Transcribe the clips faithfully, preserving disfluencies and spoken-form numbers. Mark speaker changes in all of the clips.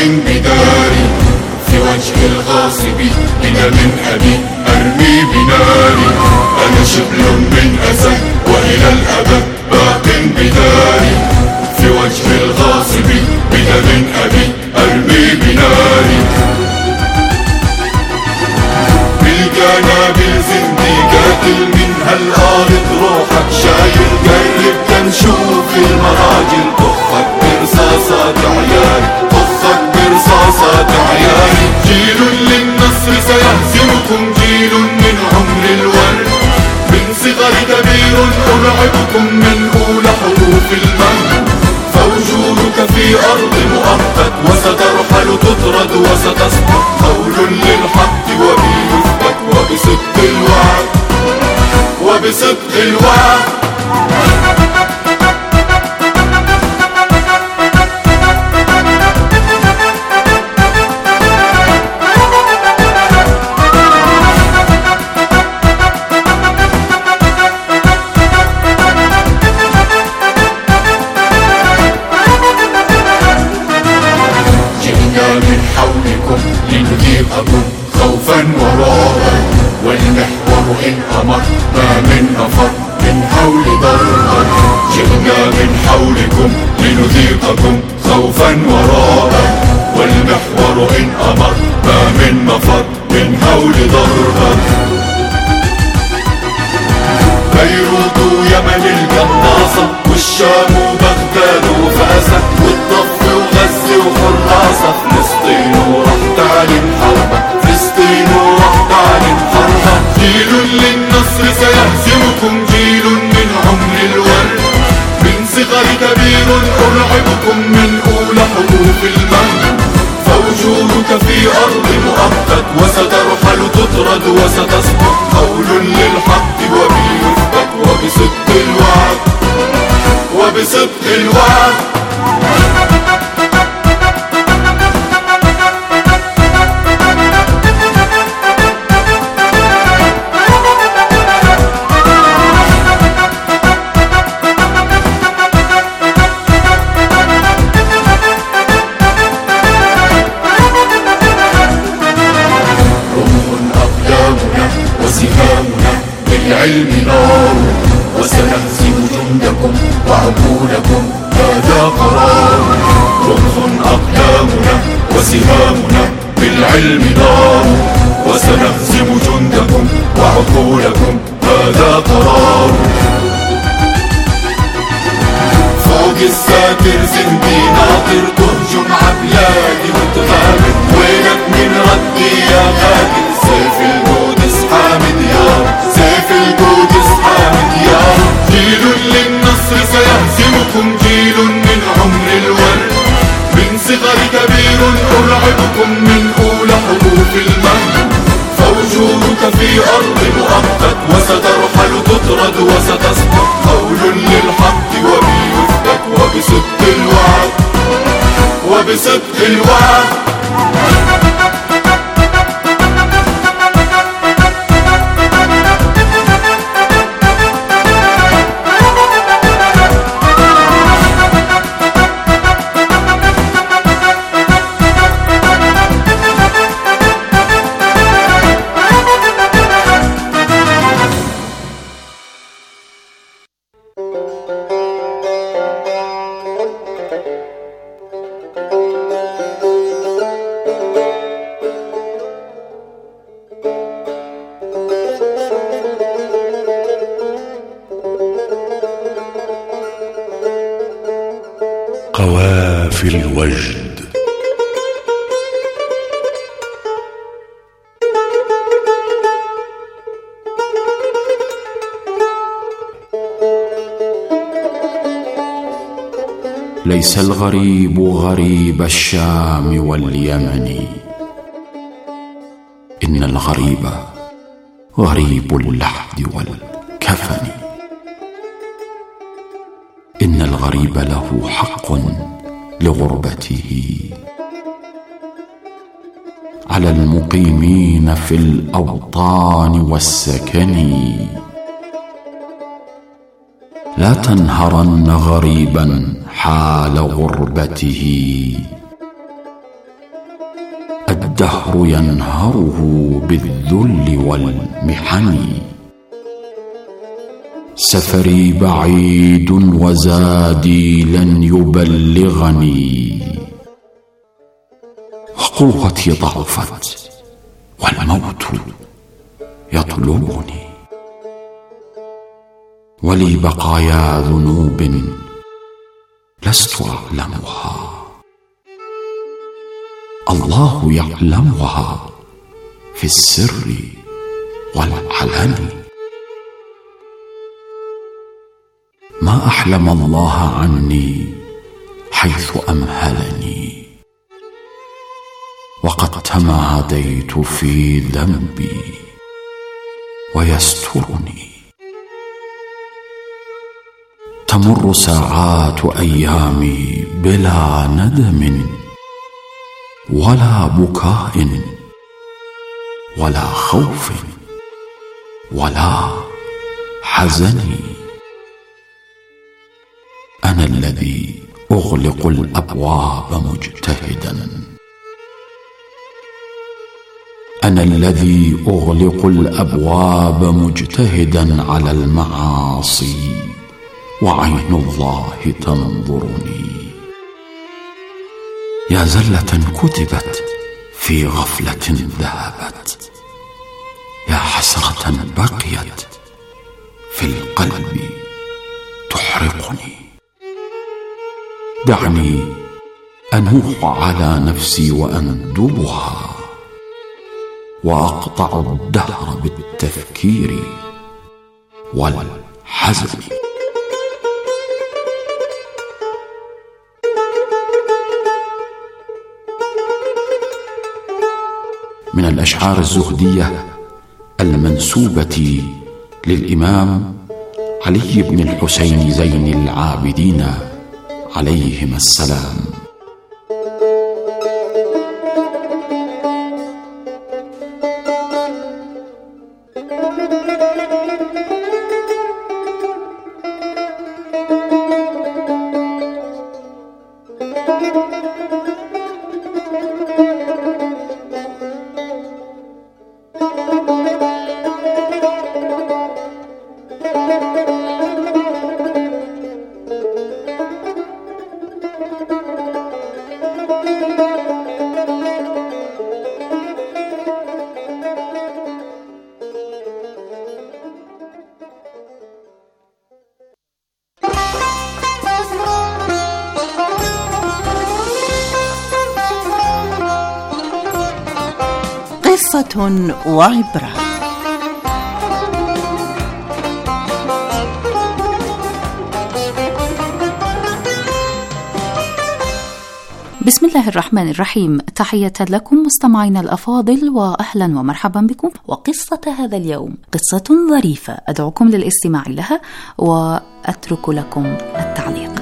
Speaker 1: بداري، في وجه الغاصب إلى من أبي أرمي بناري. أنا شبل من أسد وإلى الأبد باق بداري، في وجه الغاصب إلى من أبي أرمي بناري. بالقنابل زندي قاتل من هالأرض روحك شايل، قرب تنشوف المراجل طخك برصاصات عياري، طخك برصاصات عياري. جيل للنصر سيهزمكم، جيل من عمر الورد، من صغر كبير أرعبكم من أولى حروف المهد. فوجودك في أرض مؤقت وسترحل تطرد وستسقط، قول للحق وبي يثبت وبصدق الوعد، وبصدق الوعد. من حولكم لنذيقكم خوفا ورعبا، والمحور إن أمر ما من نفر من حول ضربا. جئنا من حولكم لنذيقكم خوفا ورعبا، والمحور إن أمر ما من نفر من حول ضربا. بيروت يمن القناصة، والشام وبغداد وفاسة، والضف وغزة وحراسة، فلسطين ورح تعلن حربة، فلسطين ورح تعلن حربة. جيل للنصر سيهزمكم، جيل من عمر الورد، من صغر كبير أرعبكم من أولى حروف المهد. فوجودك في أرض مؤقت وسترحل تطرد وستسقط، قول للحق وبي يثبت وبصدق الوعد، وبصدق الوعد. وسهامنا بالعلم نار، وسنهزم جندكم وعقولكم هذا قرار. رمح أقدامنا وسهامنا بالعلم نار، وسنهزم جندكم وعقولكم هذا قرار. فوق الساتر زندي ناطر تهجم عبلادي وتغامر، وينك من ردي يا غادر؟ سيف القدس حامد يا، سيف القدس حامد يا. جيل للنصر سيهزمكم، جيل من عمر الورد، من صغر كبير أرعبكم من أولى حروف المهد. فوجودك في أرض مؤقت وسترحل تطرد وستسقط، قول للحق وبي يثبت وبصدق الوعد، وبصدق الوعد.
Speaker 2: قوافل الوجد.
Speaker 3: ليس الغريب غريب الشام واليمن، إن الغريب غريب اللحد والكفن. إن الغريب له حق لغربته على المقيمين في الأوطان والسكن. لا تنهرن غريبا حال غربته، الدهر ينهره بالذل والمحن. سفري بعيد وزادي لن يبلغني، وقوتي ضعفت والموت يطلبني، ولي بقايا ذنوب لست أعلمها، الله يعلمها في السر والعلن. ما أحلم الله عني حيث أمهلني، وقد تماديت في ذنبي ويسترني. تمر ساعات أيامي بلا ندم ولا بكاء ولا خوف ولا حزن. أنا الذي أغلق الأبواب مجتهدا، أنا الذي أغلق الأبواب مجتهدا على المعاصي، وعين الله تنظرني. يا زلة كتبت في غفلة ذهبت، يا حسرة بقيت في القلب تحرقني. دعني أنوح على نفسي وأندبها، وأقطع الدهر بالتفكير والحزن. من الأشعار الزهدية المنسوبة للإمام علي بن الحسين زين العابدين عليهما السلام.
Speaker 4: قصة وعبرة. بسم الله الرحمن الرحيم. تحية لكم مستمعينا الأفاضل، وأهلا ومرحبا بكم. وقصة هذا اليوم قصة ظريفة أدعوكم للاستماع لها وأترك لكم التعليق.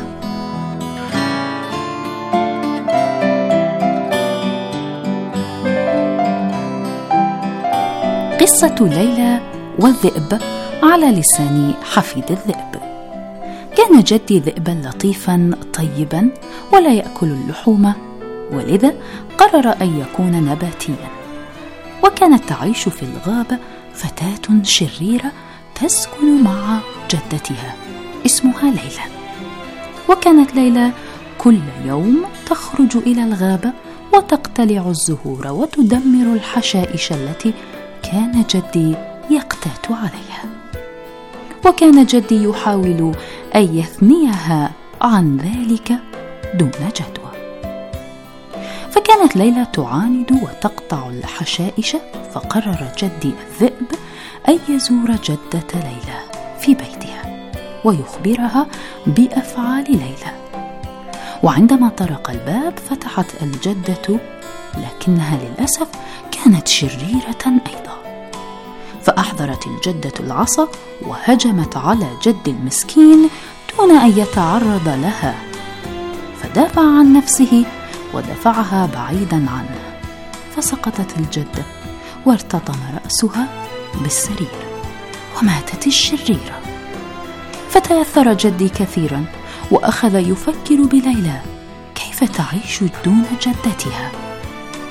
Speaker 4: قصة ليلى والذئب على لسان حفيد الذئب. كان جدي ذئبا لطيفا طيبا ولا يأكل اللحوم، ولذا قرر أن يكون نباتيا. وكانت تعيش في الغابة فتاة شريرة تسكن مع جدتها اسمها ليلى. وكانت ليلى كل يوم تخرج إلى الغابة وتقتلع الزهور وتدمر الحشائش التي كان جدي يقتات عليها. وكان جدي يحاول أن يثنيها عن ذلك دون جدوى. فكانت ليلى تعاند وتقطع الحشائش، فقرر جدي الذئب أن يزور جدة ليلى في بيتها ويخبرها بأفعال ليلى. وعندما طرق الباب فتحت الجدة، لكنها للأسف كانت شريرة أيضا. فأحضرت الجدة العصا وهجمت على جد المسكين دون أن يتعرض لها، فدافع عن نفسه ودفعها بعيدا عنه، فسقطت الجدة وارتطم رأسها بالسرير وماتت الشريرة. فتأثر جدي كثيرا وأخذ يفكر بليلى كيف تعيش دون جدتها.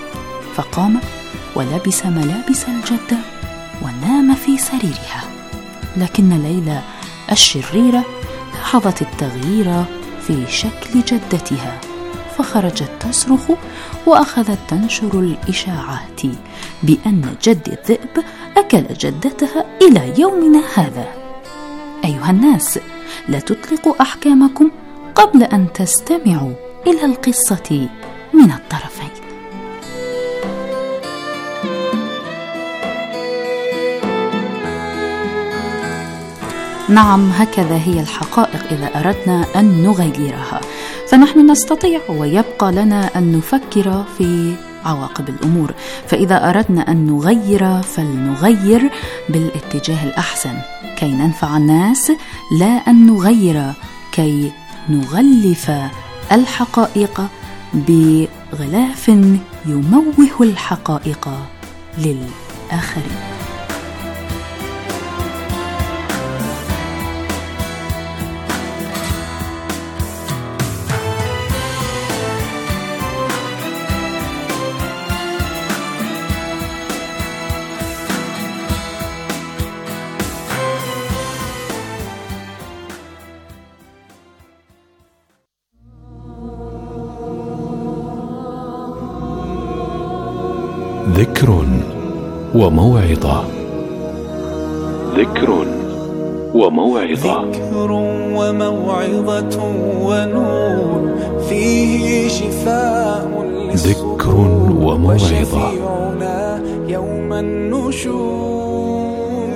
Speaker 4: فقام ولبس ملابس الجدة ونام في سريرها. لكن ليلى الشريرة لاحظت التغيير في شكل جدتها، فخرجت تصرخ وأخذت تنشر الإشاعات بأن جد الذئب أكل جدتها إلى يومنا هذا. أيها الناس، لا تطلقوا أحكامكم قبل أن تستمعوا إلى القصة من الطرفين. نعم، هكذا هي الحقائق إذا أردنا أن نغيرها، فنحن نستطيع ويبقى لنا أن نفكر في عواقب الأمور. فإذا أردنا أن نغير فلنغير بالاتجاه الأحسن كي ننفع الناس، لا أن نغير كي نغلف الحقائق بغلاف يموه الحقائق للآخرين.
Speaker 2: ذكر وموعظة. ذكر وموعظة.
Speaker 5: ذكر وموعظة ونور فيه شفاء.
Speaker 2: ذكر وموعظة.
Speaker 5: يوم النشور.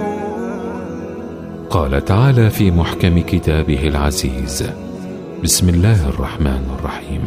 Speaker 2: قال تعالى في محكم كتابه العزيز: بسم الله الرحمن الرحيم: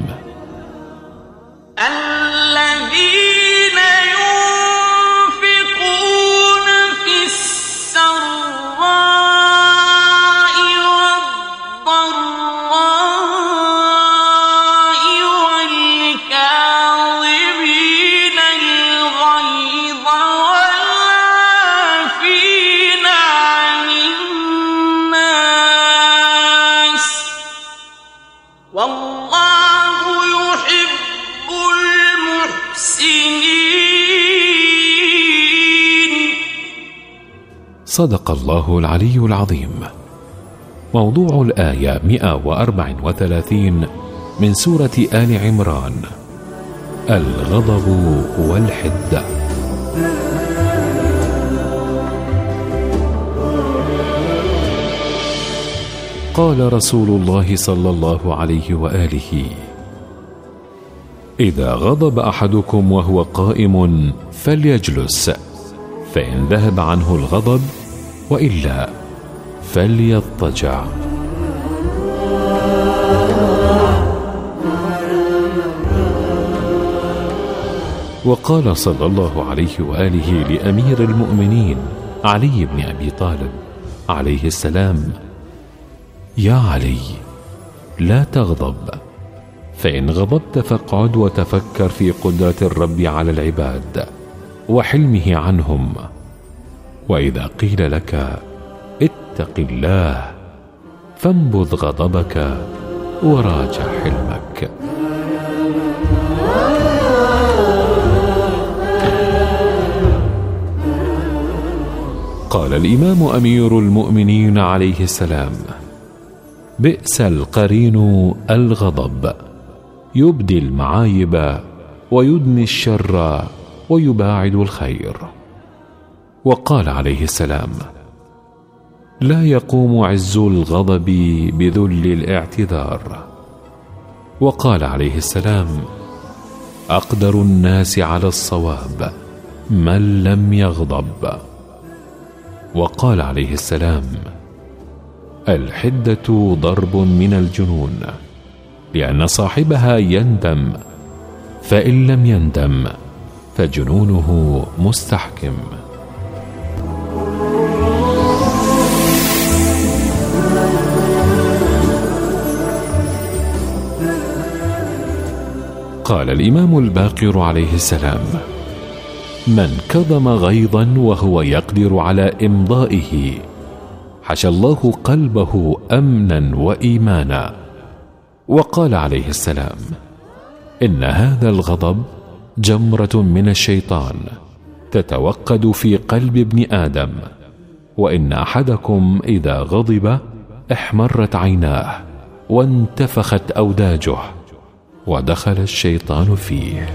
Speaker 2: صدق الله العلي العظيم. موضوع الآية مئة وأربعة وثلاثين من سورة آل عمران: الغضب والحدة. قال رسول الله صلى الله عليه وآله: إذا غضب أحدكم وهو قائم فليجلس، فإن ذهب عنه الغضب وإلا فليضطجع. وقال صلى الله عليه وآله لأمير المؤمنين علي بن أبي طالب عليه السلام: يا علي، لا تغضب، فإن غضبت فاقعد وتفكر في قدرة الرب على العباد وحلمه عنهم، وإذا قيل لك اتق الله فانبذ غضبك وراجع حلمك. قال الإمام أمير المؤمنين عليه السلام: بئس القرين الغضب، يبدي المعايب ويدني الشر ويباعد الخير. وقال عليه السلام: لا يقوم عز الغضب بذل الاعتذار. وقال عليه السلام: أقدر الناس على الصواب من لم يغضب. وقال عليه السلام: الحدة ضرب من الجنون، لأن صاحبها يندم، فإن لم يندم فجنونه مستحكم. قال الإمام الباقر عليه السلام: من كظم غيظا وهو يقدر على إمضائه حشى الله قلبه أمنا وإيمانا. وقال عليه السلام: إن هذا الغضب جمرة من الشيطان تتوقد في قلب ابن آدم، وإن أحدكم إذا غضب احمرت عيناه وانتفخت أوداجه ودخل الشيطان فيه.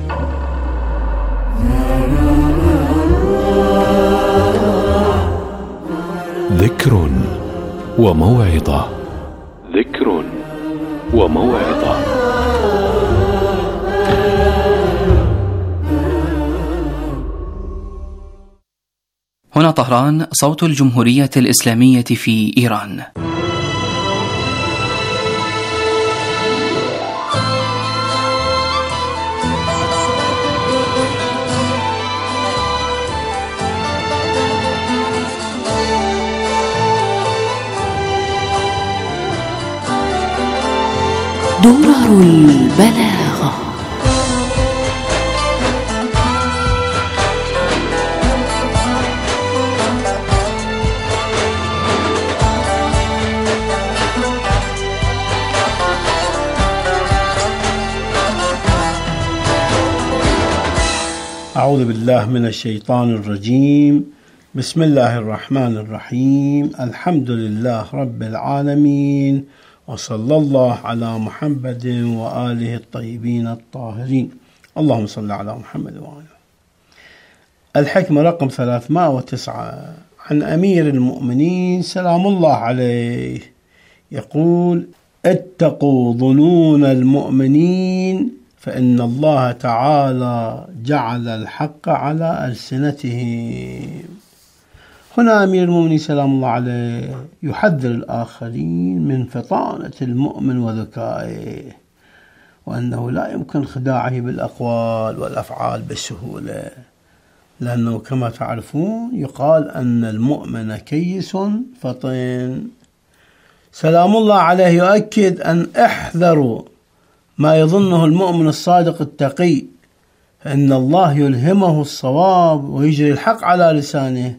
Speaker 2: ذكر وموعظة. ذكر وموعظة.
Speaker 6: هنا طهران، صوت الجمهورية الإسلامية في إيران.
Speaker 4: درر البلاغة.
Speaker 7: أعوذ بالله من الشيطان الرجيم. بسم الله الرحمن الرحيم. الحمد لله رب العالمين، وصلى الله على محمد وآله الطيبين الطاهرين. اللهم صل على محمد وآله. الحكمة رقم ثلاثمائة وتسعة عن أمير المؤمنين سلام الله عليه يقول: اتقوا ظنون المؤمنين فإن الله تعالى جعل الحق على ألسنتهم. هنا أمير المؤمنين سلام الله عليه يحذر الآخرين من فطانة المؤمن وذكائه، وأنه لا يمكن خداعه بالأقوال والأفعال بسهولة، لأنه كما تعرفون يقال أن المؤمن كيس فطن. سلام الله عليه يؤكد أن احذروا ما يظنه المؤمن الصادق التقي، فإن الله يلهمه الصواب ويجري الحق على لسانه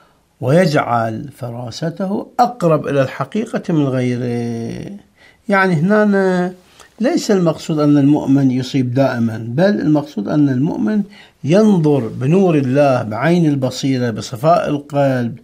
Speaker 7: ويجعل فراسته أقرب إلى الحقيقة من غيره. يعني هنا ليس المقصود أن المؤمن يصيب دائما، بل المقصود أن المؤمن ينظر بنور الله بعين البصيرة بصفاء القلب،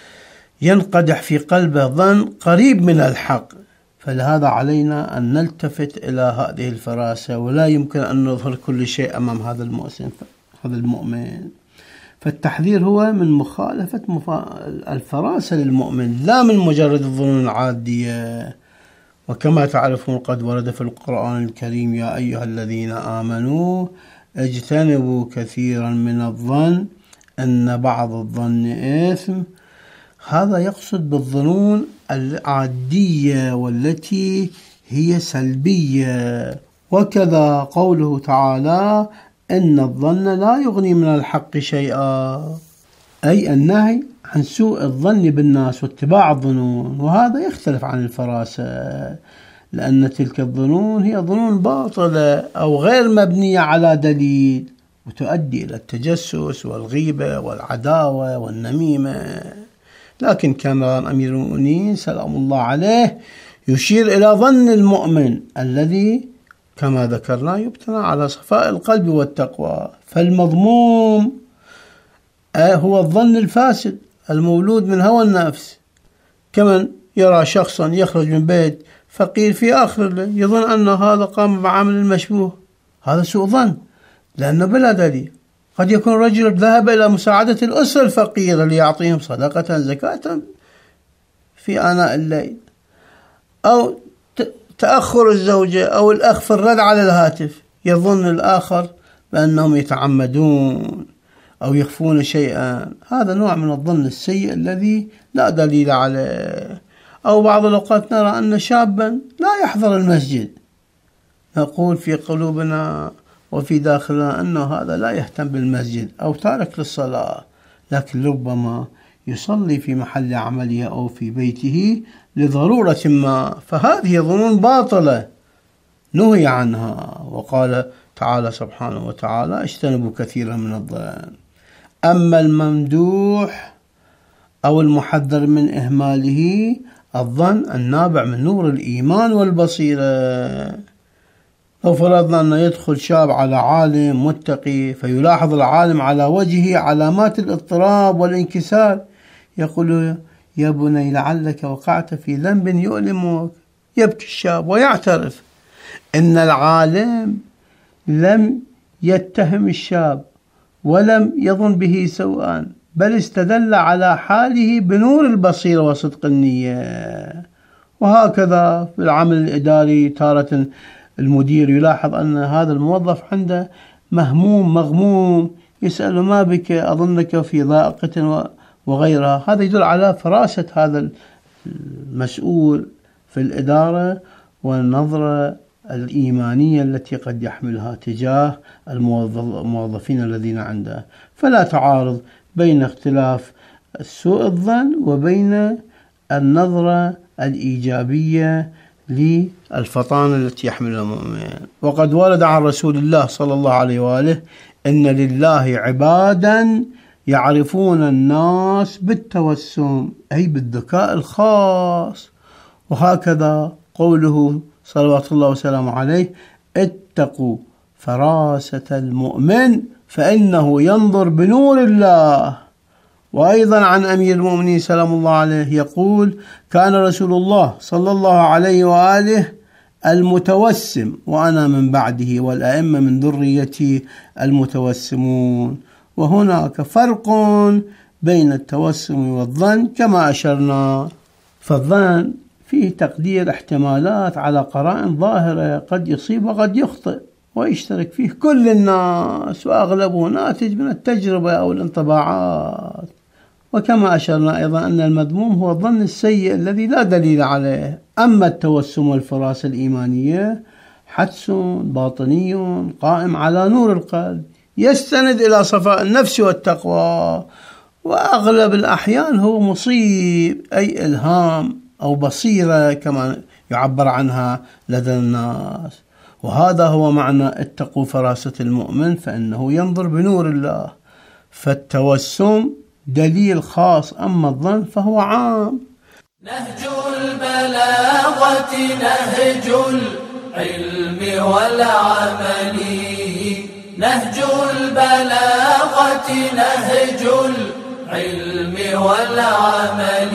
Speaker 7: ينقدح في قلبه ظن قريب من الحق. فلهذا علينا أن نلتفت إلى هذه الفراسة، ولا يمكن أن نظهر كل شيء أمام هذا المؤمن هذا المؤمن فالتحذير هو من مخالفة الفراسة للمؤمن، لا من مجرد الظنون العادية. وكما تعرفون قد ورد في القرآن الكريم: يا أيها الذين آمنوا اجتنبوا كثيرا من الظن أن بعض الظن إثم. هذا يقصد بالظنون العادية والتي هي سلبية. وكذا قوله تعالى: إن الظن لا يغني من الحق شيئا، أي النهي عن سوء الظن بالناس واتباع الظنون. وهذا يختلف عن الفراسة، لأن تلك الظنون هي ظنون باطلة أو غير مبنية على دليل، وتؤدي إلى التجسس والغيبة والعداوة والنميمة. لكن كان أمير المؤمنين سلام الله عليه يشير إلى ظن المؤمن الذي كما ذكرنا يبتنى على صفاء القلب والتقوى. فالمضموم هو الظن الفاسد المولود من هوى النفس، كمن يرى شخصا يخرج من بيت فقير في آخر الليل يظن أن هذا قام بعمل المشبوه. هذا سوء ظن، لأنه بلا دليل. قد يكون رجل ذهب إلى مساعدة الأسرة الفقيرة ليعطيهم صدقة زكاة في آناء الليل، أو تأخر الزوجة أو الأخ في الرد على الهاتف، يظن الآخر بأنهم يتعمدون أو يخفون شيئا. هذا نوع من الظن السيء الذي لا دليل عليه. أو بعض الأوقات نرى أن شابا لا يحضر المسجد، نقول في قلوبنا وفي داخلنا أنه هذا لا يهتم بالمسجد أو تارك للصلاة، لكن ربما يصلي في محل عمله أو في بيته لضرورة ما. فهذه ظنون باطلة نهي عنها. وقال تعالى سبحانه وتعالى: اجتنبوا كثيرا من الظن. أما الممدوح أو المحذر من إهماله الظن النابع من نور الإيمان والبصيرة، لو فرضنا أن يدخل شاب على عالم متقي فيلاحظ العالم على وجهه علامات الاضطراب والانكسار، يقول: يا بني لعلك وقعت في ذنب يؤلمك. يبكي الشاب ويعترف إن العالم لم يتهم الشاب ولم يظن به سوءا، بل استدل على حاله بنور البصيرة وصدق النية. وهكذا في العمل الإداري تارة المدير يلاحظ أن هذا الموظف عنده مهموم مغموم، يسأل: ما بك؟ أظنك في ضائقة وغيرها. هذا يدل على فراسة هذا المسؤول في الإدارة والنظرة الإيمانية التي قد يحملها تجاه الموظفين الذين عنده. فلا تعارض بين اختلاف سوء الظن وبين النظرة الإيجابية للفطانة التي يحملها المؤمن. وقد ورد عن رسول الله صلى الله عليه وآله: إن لله عبادا يعرفون الناس بالتوسم، أي بالذكاء الخاص. وهكذا قوله صلوات الله وسلامه عليه: اتقوا فراسة المؤمن فإنه ينظر بنور الله. وأيضا عن أمير المؤمنين سلام الله عليه يقول: كان رسول الله صلى الله عليه وآله المتوسم وأنا من بعده والأئمة من ذريتي المتوسمون. وهناك فرق بين التوسم والظن كما أشرنا. فالظن فيه تقدير احتمالات على قرائن ظاهرة، قد يصيب وقد يخطئ، ويشترك فيه كل الناس، وأغلبه ناتج من التجربة أو الانطباعات. وكما أشرنا أيضا أن المذموم هو الظن السيء الذي لا دليل عليه. أما التوسم والفراسة الإيمانية حدس باطني قائم على نور القلب، يستند إلى صفاء النفس والتقوى، وأغلب الأحيان هو مصيب، أي إلهام أو بصيرة كما يعبر عنها لدى الناس. وهذا هو معنى اتقوا فراسة المؤمن فإنه ينظر بنور الله. فالتوسم دليل خاص، أما الظن فهو عام.
Speaker 5: نهج البلاغة نهج العلم والعمل، نهج البلاغة نهج العلم والعمل،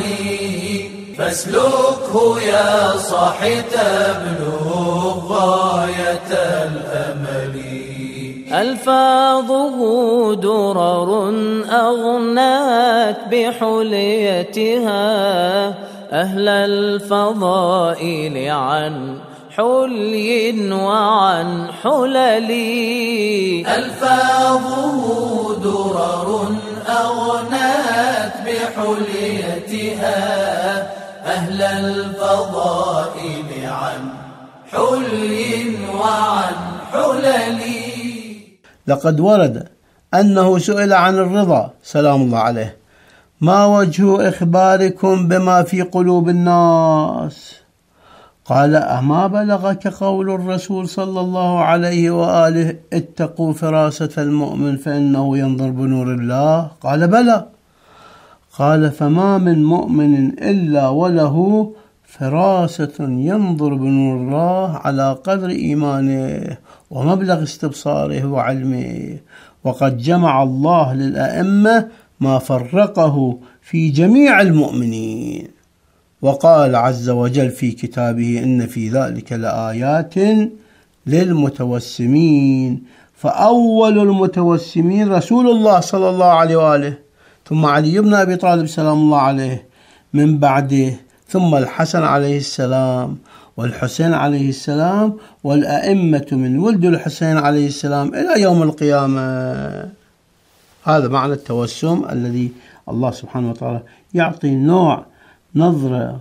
Speaker 5: فاسلكه يا صاحي تبلغ غاية الأمل. ألفاظه درر أغنات بحليتها أهل الفضائل عن حلي وعن حلل. ألفاظه درر أغنات بحليتها أهل الفضائل عن حلي وعن حلل.
Speaker 7: لقد ورد أنه سئل عن الرضا سلام الله عليه: ما وجه إخباركم بما في قلوب الناس؟ قال: أما بلغك قول الرسول صلى الله عليه وآله: اتقوا فراسة المؤمن فإنه ينظر بنور الله؟ قال: بلى. قال: فما من مؤمن إلا وله فراسة ينظر بنور الله على قدر إيمانه ومبلغ استبصاره وعلمه. وقد جمع الله للأئمة ما فرقه في جميع المؤمنين. وقال عز وجل في كتابه: إن في ذلك لآيات للمتوسمين. فأول المتوسمين رسول الله صلى الله عليه وآله، ثم علي بن أبي طالب سلام الله عليه من بعده، ثم الحسن عليه السلام والحسين عليه السلام، والأئمة من ولد الحسين عليه السلام إلى يوم القيامة. هذا معنى التوسم الذي الله سبحانه وتعالى يعطي نوع نظرة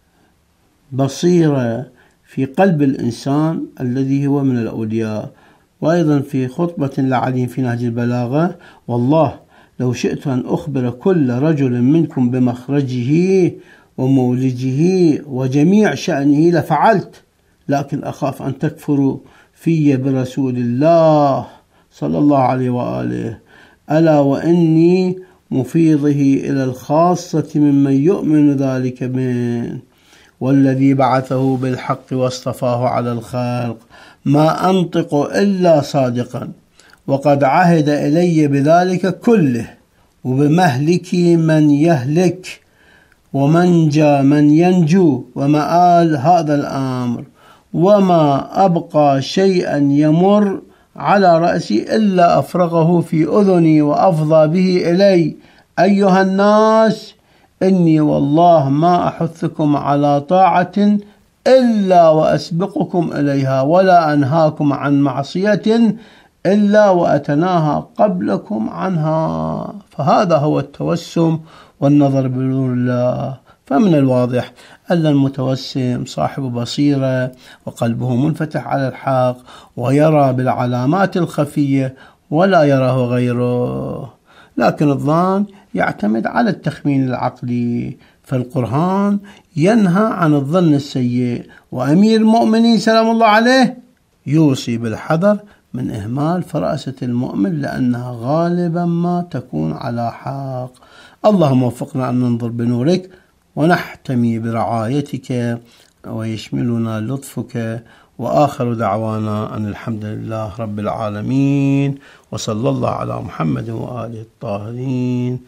Speaker 7: بصيرة في قلب الإنسان الذي هو من الأولياء. وأيضا في خطبة لعلي في نهج البلاغة: والله لو شئت أن أخبر كل رجل منكم بمخرجه ومولجه وجميع شأنه لفعلت، لكن أخاف أن تكفروا في برسول الله صلى الله عليه وآله، ألا وإني مفيضه إلى الخاصة ممن يؤمن ذلك من والذي بعثه بالحق واصطفاه على الخلق ما أنطق إلا صادقا، وقد عهد إلي بذلك كله، وبمهلك من يهلك ومنجى من ينجو، ومآل هذا الأمر، وما أبقى شيئا يمر على رأسي إلا أفرغه في أذني وأفضى به إلي. أيها الناس، إني والله ما أحثكم على طاعة إلا وأسبقكم إليها، ولا أنهاكم عن معصية إلا وأتناهى قبلكم عنها. فهذا هو التوسم والنظر بنور الله. فمن الواضح أن المتوسم صاحب بصيرة وقلبه منفتح على الحق، ويرى بالعلامات الخفية ولا يراه غيره. لكن الظن يعتمد على التخمين العقلي، فالقرآن ينهى عن الظن السيء، وأمير المؤمنين سلام الله عليه يوصي بالحذر من إهمال فراسة المؤمن، لأنها غالبا ما تكون على حق. اللهم وفقنا أن ننظر بنورك ونحتمي برعايتك، ويشملنا لطفك. وآخر دعوانا أن الحمد لله رب العالمين، وصلى الله على محمد وآله الطاهرين.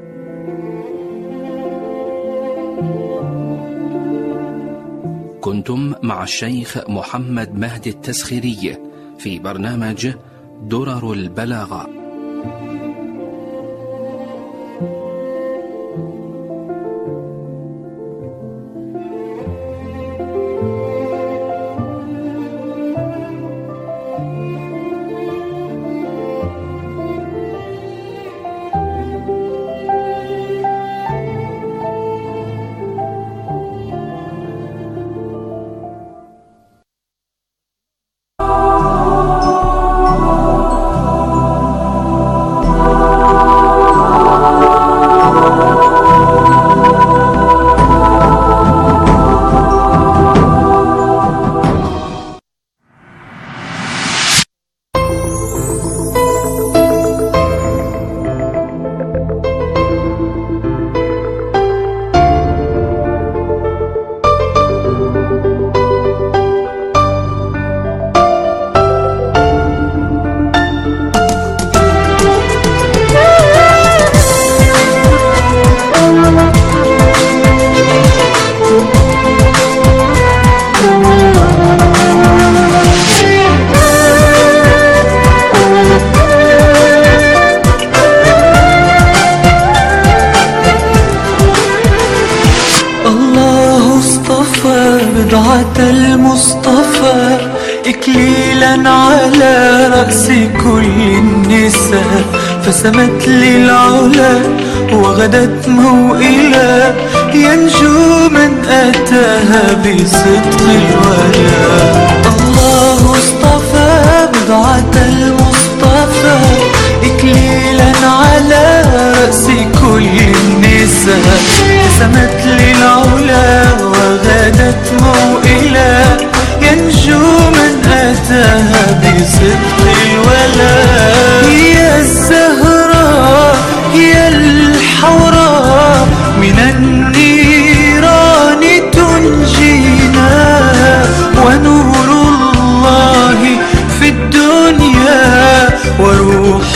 Speaker 6: كنتم مع الشيخ محمد مهدي التسخيري في برنامج درر البلاغة.
Speaker 8: المصطفى إكليلا على رأس كل النساء، فسمت للعلا وغدت موئلا، ينجو من أتاها بصدق الولاء. الله اصطفى بضعة المصطفى إكليلا على رأس كل النساء، فسمت للعلا وغدت موئلا، ينجو من أتاها بصدق الولاء. هي الزهراء هي الحوراء من النيران تنجينا، ونور الله في الدنيا وروح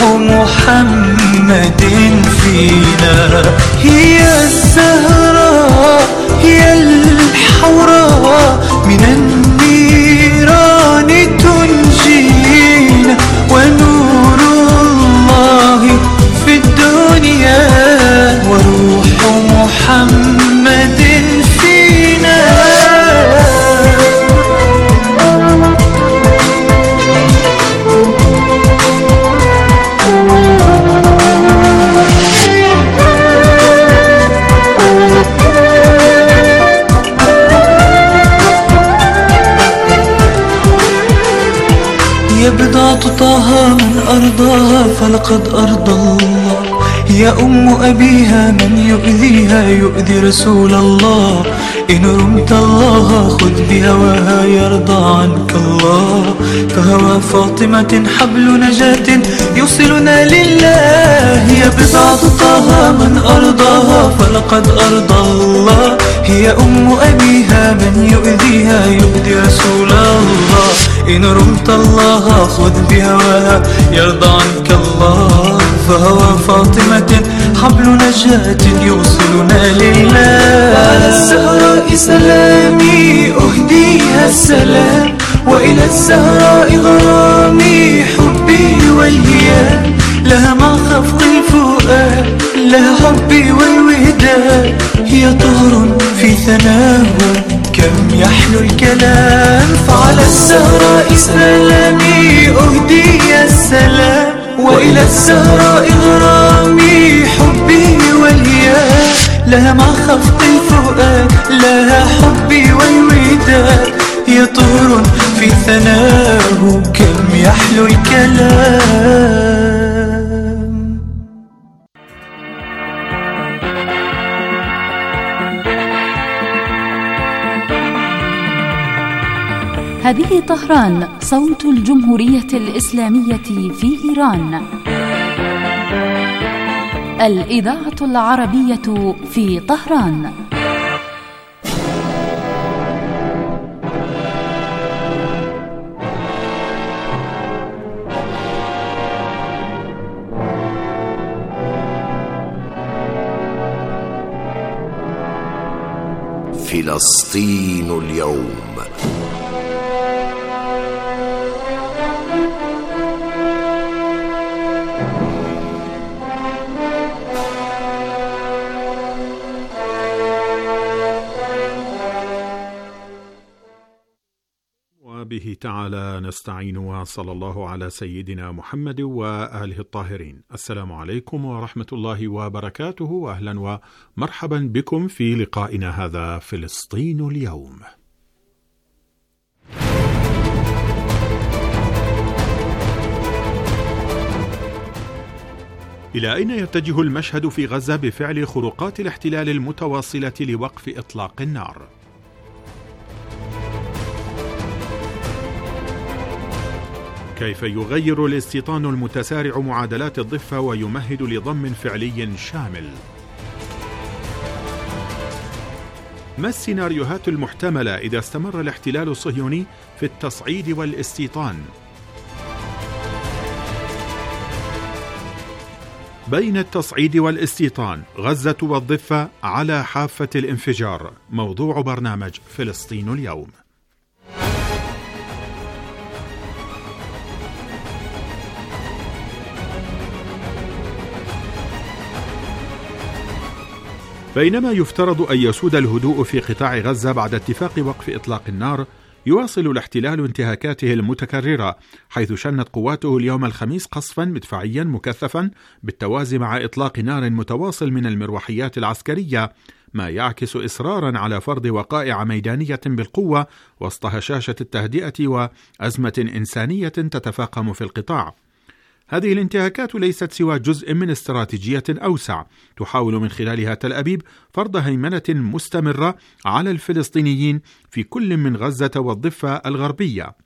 Speaker 8: محمد فينا. هي الزهراء هي الحوراء من النيران تنجينا، ونور الله في الدنيا وروح محمد فينا. هي بضعة طه من أرضاها فلقد أرضى الله، هي أم أبيها من يؤذيها يؤذي رسول الله. إن رمت الله خذ بهواها يرضى عنك الله، فهوى فاطمة حبل نجاة يوصلنا لله. هي بضعة بعد طه من أرضاها فلقد أرضى الله. هي أم أبيها من يؤذيها يؤذي رسول الله. إن رمت الله خذ بهواها يرضى عنك الله. فهوى فاطمة حبل نجاة يوصلنا لله. على الزهراء سلامي أهديها السلام، وإلى الزهراء غرامي حبي والهيام. لها مع خفق الفؤاد لها حبي والوداد. هي طهر في ثناه كم يحلو الكلام. فعلى الزهراء سلامي أهدي السلام، وإلى الزهراء غرامي حبي والهيام. لها مع خفق الفؤاد لها حبي والوداد. هي طهر في ثناه كم يحلو الكلام.
Speaker 4: هذه طهران، صوت الجمهورية الإسلامية في إيران. الإذاعة العربية في طهران.
Speaker 9: فلسطين اليوم.
Speaker 10: وبه تعالى نستعين، وصلى الله على سيدنا محمد وآله الطاهرين. السلام عليكم ورحمة الله وبركاته، وأهلا ومرحبا بكم في لقائنا هذا فلسطين اليوم. إلى أين يتجه المشهد في غزة بفعل خروقات الاحتلال المتواصلة لوقف إطلاق النار؟ كيف يغير الاستيطان المتسارع معادلات الضفة ويمهد لضم فعلي شامل؟ ما السيناريوهات المحتملة إذا استمر الاحتلال الصهيوني في التصعيد والاستيطان؟ بين التصعيد والاستيطان، غزة والضفة على حافة الانفجار. موضوع برنامج فلسطين اليوم. بينما يفترض أن يسود الهدوء في قطاع غزة بعد اتفاق وقف إطلاق النار، يواصل الاحتلال انتهاكاته المتكررة، حيث شنت قواته اليوم الخميس قصفا مدفعيا مكثفا بالتوازي مع إطلاق نار متواصل من المروحيات العسكرية، ما يعكس إصرارا على فرض وقائع ميدانية بالقوة وسط هشاشة التهدئة وأزمة إنسانية تتفاقم في القطاع. هذه الانتهاكات ليست سوى جزء من استراتيجية أوسع تحاول من خلالها تل أبيب فرض هيمنة مستمرة على الفلسطينيين في كل من غزة والضفة الغربية.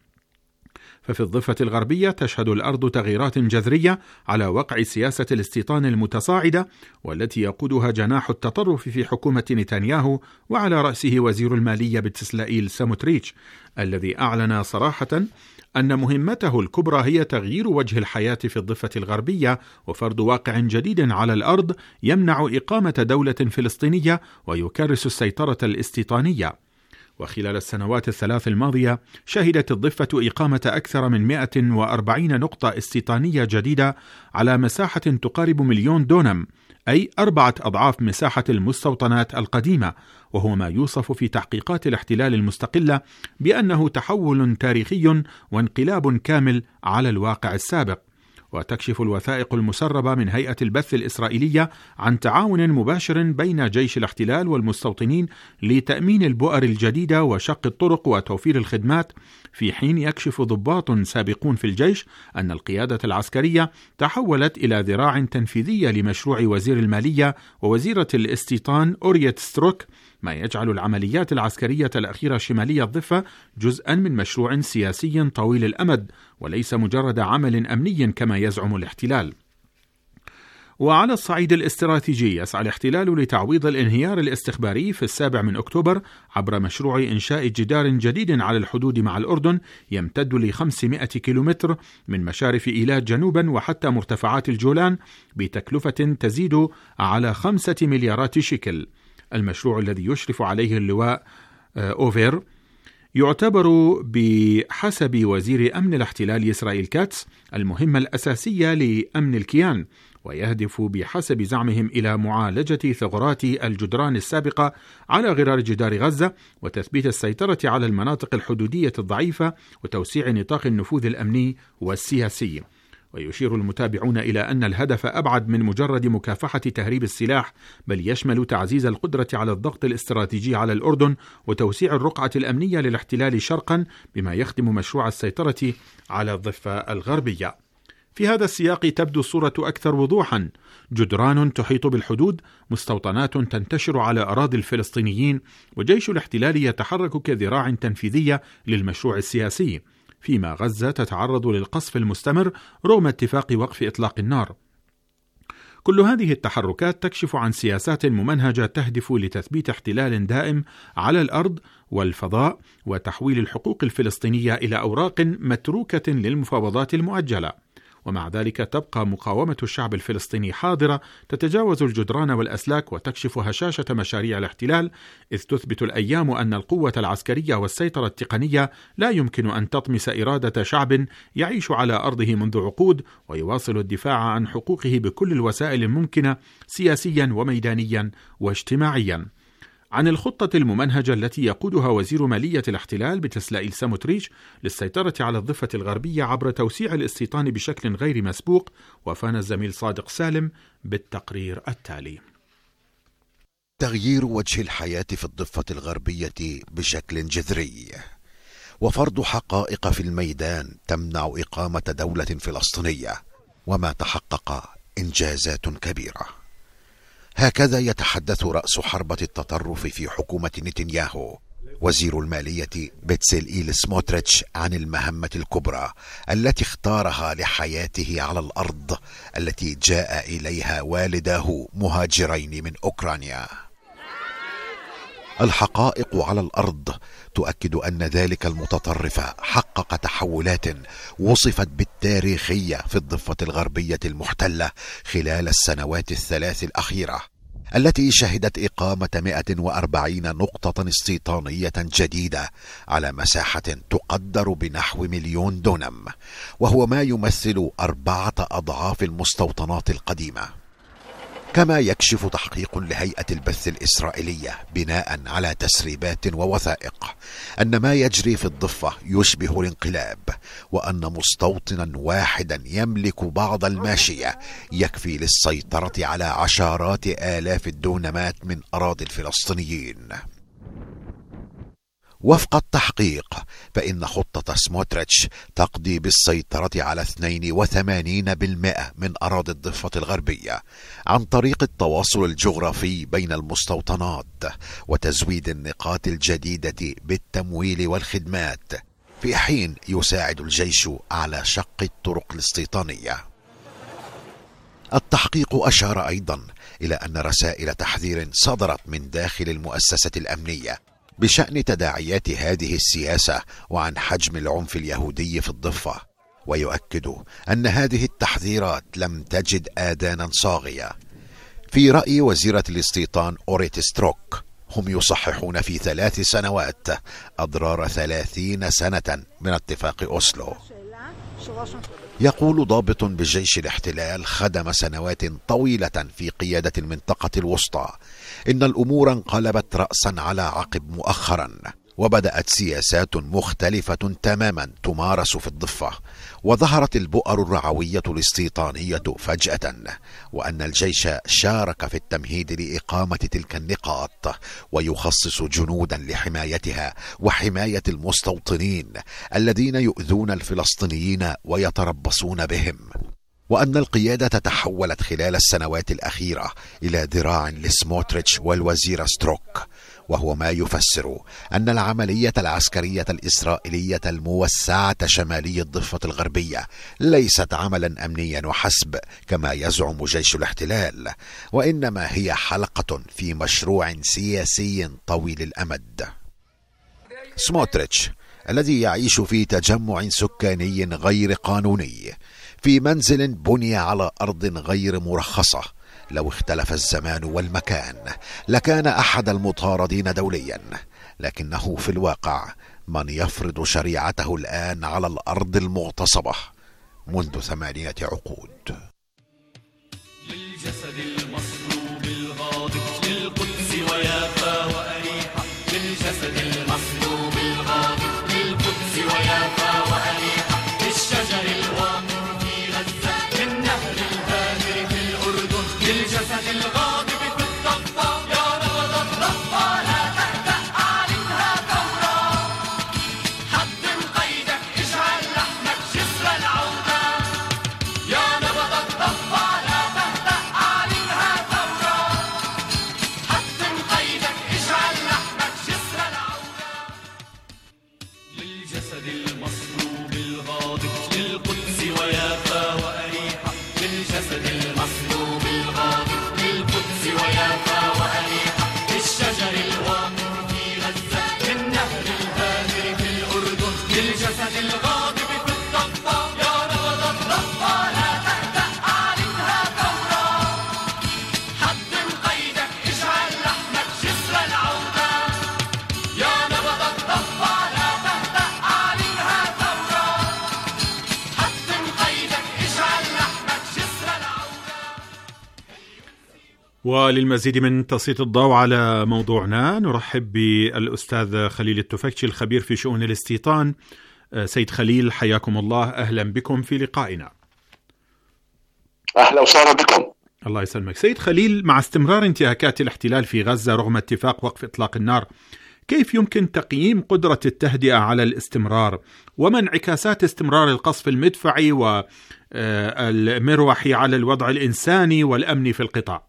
Speaker 10: ففي الضفة الغربية تشهد الأرض تغييرات جذرية على وقع سياسة الاستيطان المتصاعدة، والتي يقودها جناح التطرف في حكومة نتنياهو، وعلى رأسه وزير المالية بتسلائيل ساموتريتش، الذي أعلن صراحة أن مهمته الكبرى هي تغيير وجه الحياة في الضفة الغربية وفرض واقع جديد على الأرض يمنع إقامة دولة فلسطينية ويكرس السيطرة الاستيطانية. وخلال السنوات الثلاث الماضية شهدت الضفة إقامة أكثر من مئة وأربعين نقطة استيطانية جديدة على مساحة تقارب مليون دونم، أي أربعة أضعاف مساحة المستوطنات القديمة، وهو ما يوصف في تحقيقات الاحتلال المستقلة بأنه تحول تاريخي وانقلاب كامل على الواقع السابق. وتكشف الوثائق المسربة من هيئة البث الإسرائيلية عن تعاون مباشر بين جيش الاحتلال والمستوطنين لتأمين البؤر الجديدة وشق الطرق وتوفير الخدمات، في حين يكشف ضباط سابقون في الجيش أن القيادة العسكرية تحولت إلى ذراع تنفيذية لمشروع وزير المالية ووزيرة الاستيطان أوريت ستروك، ما يجعل العمليات العسكرية الأخيرة شمالية الضفة جزءا من مشروع سياسي طويل الأمد وليس مجرد عمل أمني كما يزعم الاحتلال. وعلى الصعيد الاستراتيجي يسعى الاحتلال لتعويض الانهيار الاستخباري في السابع من أكتوبر عبر مشروع إنشاء جدار جديد على الحدود مع الأردن يمتد لخمسمائة كيلومتر من مشارف إيلات جنوبا وحتى مرتفعات الجولان بتكلفة تزيد على خمسة مليارات شيكل. المشروع الذي يشرف عليه اللواء أوفير يعتبر بحسب وزير أمن الاحتلال إسرائيل كاتس المهمة الأساسية لأمن الكيان، ويهدف بحسب زعمهم إلى معالجة ثغرات الجدران السابقة على غرار جدار غزة وتثبيت السيطرة على المناطق الحدودية الضعيفة وتوسيع نطاق النفوذ الأمني والسياسي. ويشير المتابعون إلى أن الهدف أبعد من مجرد مكافحة تهريب السلاح، بل يشمل تعزيز القدرة على الضغط الاستراتيجي على الأردن وتوسيع الرقعة الأمنية للاحتلال شرقا، بما يخدم مشروع السيطرة على الضفة الغربية. في هذا السياق تبدو الصورة أكثر وضوحا: جدران تحيط بالحدود، مستوطنات تنتشر على أراضي الفلسطينيين، وجيش الاحتلال يتحرك كذراع تنفيذية للمشروع السياسي، فيما غزة تتعرض للقصف المستمر رغم اتفاق وقف إطلاق النار. كل هذه التحركات تكشف عن سياسات ممنهجة تهدف لتثبيت احتلال دائم على الأرض والفضاء وتحويل الحقوق الفلسطينية إلى أوراق متروكة للمفاوضات المؤجلة. ومع ذلك تبقى مقاومة الشعب الفلسطيني حاضرة تتجاوز الجدران والأسلاك وتكشف هشاشة مشاريع الاحتلال، إذ تثبت الأيام أن القوة العسكرية والسيطرة التقنية لا يمكن أن تطمس إرادة شعب يعيش على أرضه منذ عقود ويواصل الدفاع عن حقوقه بكل الوسائل الممكنة سياسيا وميدانيا واجتماعيا. عن الخطة الممنهجة التي يقودها وزير مالية الاحتلال بتسلائيل ساموتريتش للسيطرة على الضفة الغربية عبر توسيع الاستيطان بشكل غير مسبوق، وفانا الزميل صادق سالم بالتقرير التالي.
Speaker 9: تغيير وجه الحياة في الضفة الغربية بشكل جذري، وفرض حقائق في الميدان تمنع إقامة دولة فلسطينية، وما تحقق إنجازات كبيرة. هكذا يتحدث رأس حربة التطرف في حكومة نتنياهو وزير المالية بتسلائيل سموتريتش عن المهمة الكبرى التي اختارها لحياته على الأرض التي جاء إليها والداه مهاجرين من أوكرانيا. الحقائق على الأرض تؤكد أن ذلك المتطرف حقق تحولات وصفت بالتاريخية في الضفة الغربية المحتلة خلال السنوات الثلاث الأخيرة، التي شهدت إقامة مئة وأربعين نقطة استيطانية جديدة على مساحة تقدر بنحو مليون دونم، وهو ما يمثل أربعة أضعاف المستوطنات القديمة. كما يكشف تحقيق لهيئة البث الإسرائيلية بناء على تسريبات ووثائق أن ما يجري في الضفة يشبه الانقلاب، وأن مستوطنا واحدا يملك بعض الماشية يكفي للسيطرة على عشرات آلاف الدونمات من أراضي الفلسطينيين. وفق التحقيق فإن خطة سموتريتش تقضي بالسيطرة على اثنين وثمانين بالمئة من أراضي الضفة الغربية عن طريق التواصل الجغرافي بين المستوطنات وتزويد النقاط الجديدة بالتمويل والخدمات، في حين يساعد الجيش على شق الطرق الاستيطانية. التحقيق أشار أيضا إلى أن رسائل تحذير صدرت من داخل المؤسسة الأمنية بشأن تداعيات هذه السياسة وعن حجم العنف اليهودي في الضفة، ويؤكد أن هذه التحذيرات لم تجد آذانا صاغية. في رأي وزيرة الاستيطان أوريت ستروك، هم يصححون في ثلاث سنوات أضرار ثلاثين سنة من اتفاق أوسلو. يقول ضابط بجيش الاحتلال خدم سنوات طويلة في قيادة المنطقة الوسطى إن الأمور انقلبت رأسا على عقب مؤخرا، وبدأت سياسات مختلفة تماما تمارس في الضفة، وظهرت البؤر الرعوية الاستيطانية فجأة، وأن الجيش شارك في التمهيد لإقامة تلك النقاط ويخصص جنودا لحمايتها وحماية المستوطنين الذين يؤذون الفلسطينيين ويتربصون بهم. وأن القيادة تحولت خلال السنوات الأخيرة إلى ذراع لسموتريتش والوزير ستروك، وهو ما يفسر أن العملية العسكرية الإسرائيلية الموسعة شمالي الضفة الغربية ليست عملا أمنيا وحسب كما يزعم جيش الاحتلال، وإنما هي حلقة في مشروع سياسي طويل الأمد. سموتريتش الذي يعيش في تجمع سكاني غير قانوني في منزل بني على أرض غير مرخصة، لو اختلف الزمان والمكان لكان أحد المطاردين دوليا، لكنه في الواقع من يفرض شريعته الآن على الأرض المغتصبة منذ ثمانية عقود.
Speaker 5: للجسد المصلوب الغاضب للقدس ويافا وأريحا، للجسد المصلوب الغاضب للقدس ويافا وأريحا، للشجر الواقع في غزة للنهر البادر في الأردن، للجسد الغاضب في الضفة يا نبض الضفة لا تهدأ أعلنها ثورة، حطم قيدك اجعل لحمك جسر العودة، يا نبض الضفة لا تهدأ أعلنها ثورة، حطم قيدك اجعل لحمك جسر العودة. للجسد المصلوب الغاضب للقدس ويافا وأريحا، للجسد المصلوب الغاضب للقدس ويافا وأريحا، للشجر الواقع في غزة للنهر البادر في الأردن، للجسد الغاضب في الضفة يا نبض الضفة لا تهدأ أعلنها ثورة، حطم قيدك اجعل لحمك جسر العودة، يا نبض الضفة لا تهدأ أعلنها ثورة، حطم قيدك اجعل لحمك جسر العودة.
Speaker 10: وللمزيد من تسليط الضوء على موضوعنا نرحب بالأستاذ خليل التفكشي الخبير في شؤون الاستيطان. سيد خليل حياكم الله، أهلا بكم في لقائنا.
Speaker 11: أهلا وسهلا بكم.
Speaker 10: الله يسلمك. سيد خليل، مع استمرار انتهاكات الاحتلال في غزة رغم اتفاق وقف إطلاق النار، كيف يمكن تقييم قدرة التهدئة على الاستمرار، وما انعكاسات استمرار القصف المدفعي والمروحي على الوضع الإنساني والأمني في القطاع؟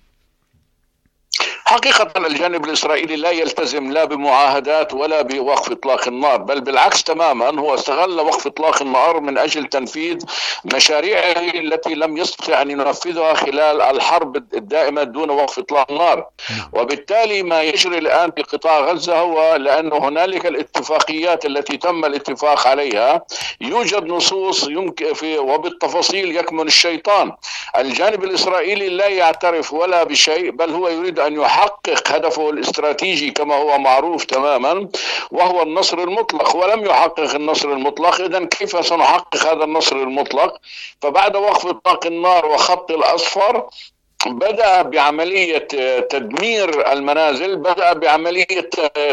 Speaker 11: حقيقة الجانب الإسرائيلي لا يلتزم لا بمعاهدات ولا بوقف إطلاق النار، بل بالعكس تماما، هو استغل وقف إطلاق النار من أجل تنفيذ مشاريعه التي لم يستطع أن ينفذها خلال الحرب الدائمة دون وقف إطلاق النار. وبالتالي ما يجري الآن في قطاع غزة هو لأن هنالك الاتفاقيات التي تم الاتفاق عليها يوجد نصوص يمكن في وبالتفاصيل يكمن الشيطان. الجانب الإسرائيلي لا يعترف ولا بشيء، بل هو يريد أن يحقق يحقق هدفه الاستراتيجي كما هو معروف تماما، وهو النصر المطلق، ولم يحقق النصر المطلق. إذن كيف سنحقق هذا النصر المطلق؟ فبعد وقف إطلاق النار وخط الأصفر بدأ بعملية تدمير المنازل، بدأ بعملية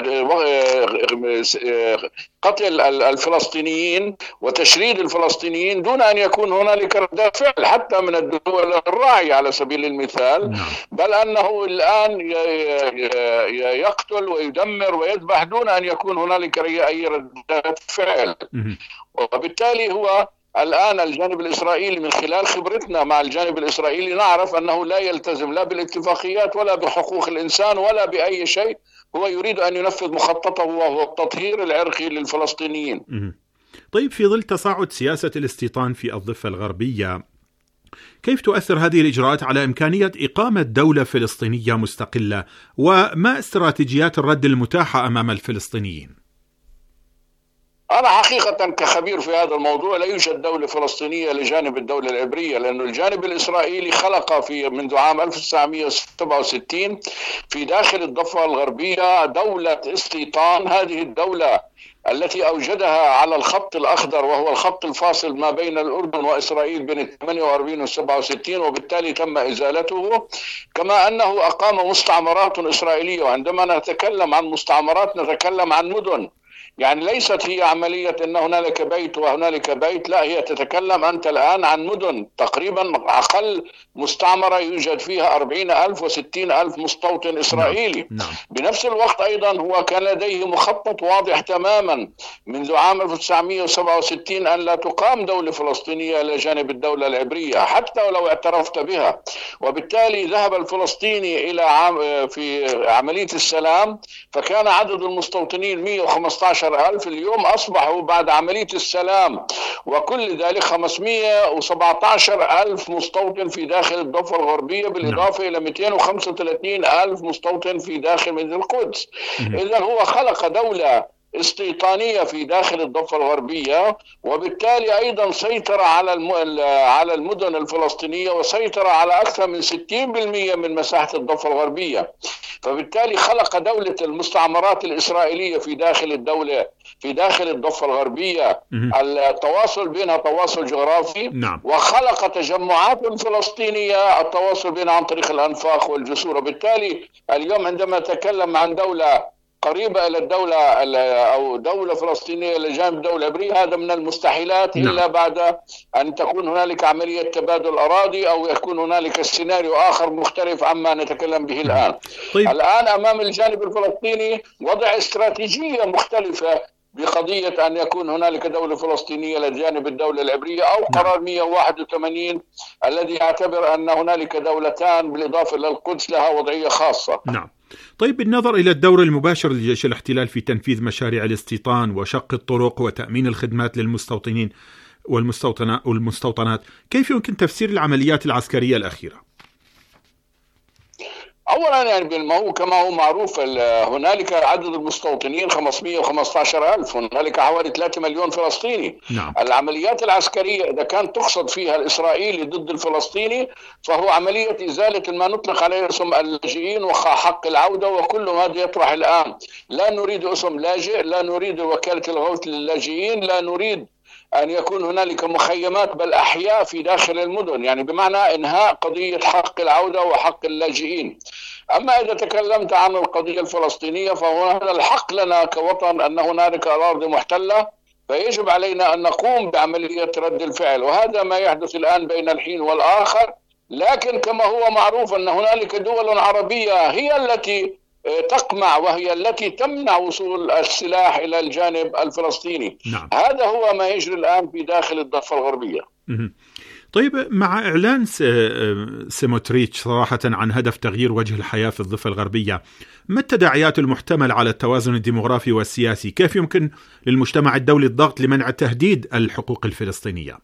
Speaker 11: قتل الفلسطينيين وتشريد الفلسطينيين دون أن يكون هنالك ردة فعل حتى من الدول الراعية على سبيل المثال، بل أنه الآن يقتل ويدمر ويذبح دون أن يكون هنالك أي ردة فعل. وبالتالي هو الآن الجانب الإسرائيلي من خلال خبرتنا مع الجانب الإسرائيلي نعرف أنه لا يلتزم لا بالاتفاقيات ولا بحقوق الإنسان ولا بأي شيء، هو يريد أن ينفذ مخططه وهو التطهير العرقي للفلسطينيين.
Speaker 10: طيب، في ظل تصاعد سياسة الاستيطان في الضفة الغربية، كيف تؤثر هذه الإجراءات على إمكانية إقامة دولة فلسطينية مستقلة، وما استراتيجيات الرد المتاحة أمام الفلسطينيين؟
Speaker 11: أنا حقيقة كخبير في هذا الموضوع لا يوجد دولة فلسطينية لجانب الدولة العبرية، لأن الجانب الإسرائيلي خلق في منذ عام ألف وتسعمائة وسبعة وستين في داخل الضفة الغربية دولة استيطان. هذه الدولة التي أوجدها على الخط الأخضر وهو الخط الفاصل ما بين الأردن وإسرائيل بين ثمانية وأربعين و سبعة وستين، وبالتالي تم إزالته، كما أنه أقام مستعمرات إسرائيلية. وعندما نتكلم عن مستعمرات نتكلم عن مدن، يعني ليست هي عملية أن هنالك بيت وهنالك بيت، لا، هي تتكلم أنت الآن عن مدن تقريبا أقل مستعمرة يوجد فيها أربعين ألف وستين ألف مستوطن إسرائيلي.
Speaker 10: نعم.
Speaker 11: بنفس الوقت أيضا هو كان لديه مخطط واضح تماما منذ عام ألف وتسعمئة وسبعة وستين أن لا تقام دولة فلسطينية إلى جانب الدولة العبرية حتى ولو اعترفت بها. وبالتالي ذهب الفلسطيني إلى عام في عملية السلام، فكان عدد المستوطنين مئة وخمسة عشر ألف، اليوم أصبحوا بعد عملية السلام وكل ذلك خمسمئة وسبعة عشر ألف مستوطن في داخل الضفة الغربية، بالإضافة إلى مئتين وخمسة وثلاثين ألف مستوطن في داخل مدينة القدس. إذن هو خلق دولة استيطانية في داخل الضفة الغربية، وبالتالي أيضا سيطر على على المدن الفلسطينية وسيطر على أكثر من ستين بالمئة من مساحة الضفة الغربية. فبالتالي خلق دولة المستعمرات الإسرائيلية في داخل الدولة في داخل الضفة الغربية، التواصل بينها تواصل جغرافي.
Speaker 10: نعم.
Speaker 11: وخلق تجمعات فلسطينية التواصل بينها عن طريق الأنفاق والجسور. وبالتالي اليوم عندما نتكلم عن دولة قريبة إلى الدولة أو دولة فلسطينية إلى جانب دولة عبرية، هذا من المستحيلات. نعم. إلا بعد أن تكون هنالك عملية تبادل أراضي أو يكون هنالك سيناريو آخر مختلف عما نتكلم به الآن.
Speaker 10: طيب.
Speaker 11: الآن أمام الجانب الفلسطيني وضع استراتيجية مختلفة بقضية أن يكون هنالك دولة فلسطينية لجانب الدولة العبرية، أو قرار مئة وواحد وثمانين الذي يعتبر أن هنالك دولتان بالإضافة إلى القدس لها وضعية خاصة.
Speaker 10: نعم. طيب، بالنظر إلى الدور المباشر لجيش الاحتلال في تنفيذ مشاريع الاستيطان وشق الطرق وتأمين الخدمات للمستوطنين والمستوطنات، كيف يمكن تفسير العمليات العسكرية الأخيرة؟
Speaker 11: أولا يعني ما هو كما هو معروف، هنالك عدد المستوطنين خمسمئة وخمسة عشر ألف، هنالك حوالي ثلاثة مليون فلسطيني.
Speaker 10: نعم.
Speaker 11: العمليات العسكرية إذا كان تقصد فيها الإسرائيلي ضد الفلسطيني فهو عملية إزالة ما نطلق عليه اسم اللاجئين وحق العودة، وكل هذا يطرح الآن. لا نريد اسم لاجئ، لا نريد وكالة الغوث للاجئين، لا نريد أن يكون هنالك مخيمات بل أحياء في داخل المدن، يعني بمعنى إنهاء قضية حق العودة وحق اللاجئين. أما إذا تكلمت عن القضية الفلسطينية فهو هذا الحق لنا كوطن، أن هنالك أراضي محتلة، فيجب علينا أن نقوم بعملية رد الفعل، وهذا ما يحدث الآن بين الحين والآخر. لكن كما هو معروف أن هنالك دول عربية هي التي تقمع وهي التي تمنع وصول السلاح إلى الجانب الفلسطيني.
Speaker 10: نعم.
Speaker 11: هذا هو ما يجري الآن في داخل الضفة الغربية.
Speaker 10: طيب، مع إعلان سموتريتش صراحة عن هدف تغيير وجه الحياة في الضفة الغربية، ما التداعيات المحتملة على التوازن الديمغرافي والسياسي؟ كيف يمكن للمجتمع الدولي الضغط لمنع تهديد الحقوق الفلسطينية؟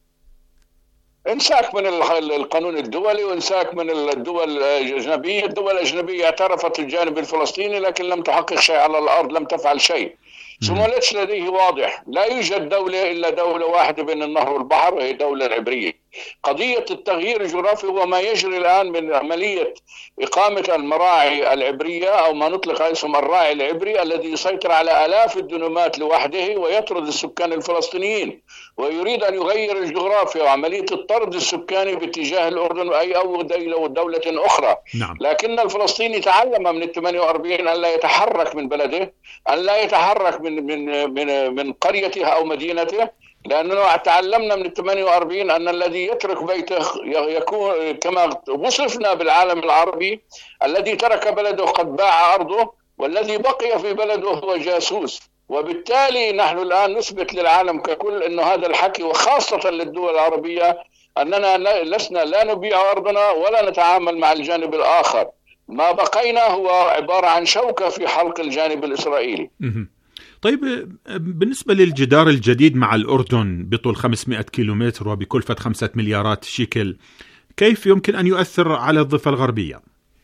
Speaker 11: انساك من القانون الدولي وانساك من الدول الأجنبية. الدول الأجنبية اعترفت الجانب الفلسطيني لكن لم تحقق شيء على الأرض، لم تفعل شيء. سموتريتش لديه واضح، لا يوجد دولة إلا دولة واحدة بين النهر والبحر وهي الدولة العبرية. قضية التغيير الجغرافي هو ما يجري الآن من عملية إقامة المراعي العبرية أو ما نطلق عليه اسم الراعي العبري، الذي يسيطر على آلاف الدنومات لوحده ويطرد السكان الفلسطينيين، ويريد أن يغير الجغرافيا وعملية الطرد السكاني باتجاه الأردن وأي أو دولة أخرى.
Speaker 10: نعم.
Speaker 11: لكن الفلسطيني تعلم من الثمانية وأربعين أن لا يتحرك من بلده، أن لا يتحرك من من من من قريته أو مدينته، لأننا تعلمنا من الثمانية وأربعين أن الذي يترك بيته يكون كما وصفنا بالعالم العربي، الذي ترك بلده قد باع أرضه، والذي بقي في بلده هو جاسوس. وبالتالي نحن الآن نثبت للعالم ككل أن هذا الحكي، وخاصة للدول العربية، أننا لسنا لا نبيع أرضنا ولا نتعامل مع الجانب الآخر. ما بقينا هو عبارة عن شوكة في حلق الجانب الإسرائيلي.
Speaker 10: طيب، بالنسبة للجدار الجديد مع الأردن بطول خمسمئة كيلومتر وبكلفة خمسة مليارات شيكل، كيف يمكن أن يؤثر على الضفة الغربية؟